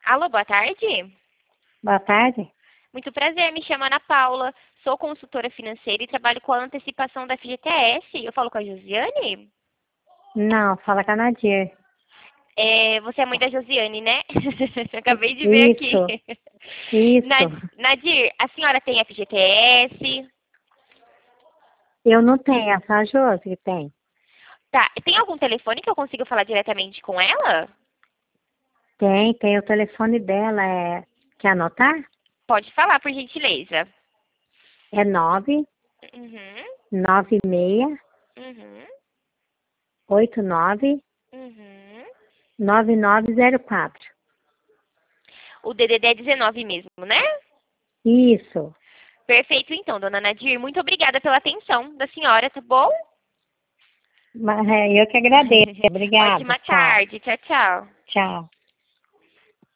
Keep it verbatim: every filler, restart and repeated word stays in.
Alô, boa tarde. Boa tarde. Muito prazer, me chamo Ana Paula, sou consultora financeira e trabalho com a antecipação da F G T S. Eu falo com a Josiane? Não, fala com a Nadir. É, você é mãe da Josiane, né? Acabei de ver aqui. Isso, isso. Na- Nadir, a senhora tem F G T S? Eu não tenho, é só a Josi que tem. Tá, tem algum telefone que eu consiga falar diretamente com ela? Tem, tem o telefone dela, é... Quer anotar? Pode falar, por gentileza. É nove Uhum, nove seis uhum, oito nove uhum. nove nove zero quatro. O D D D é dezenove mesmo, né? Isso. Perfeito, então, dona Nadir. Muito obrigada pela atenção da senhora, tá bom? Mas, é, eu que agradeço. Obrigada. Ótima Tchau. tarde. Tchau, tchau. Tchau.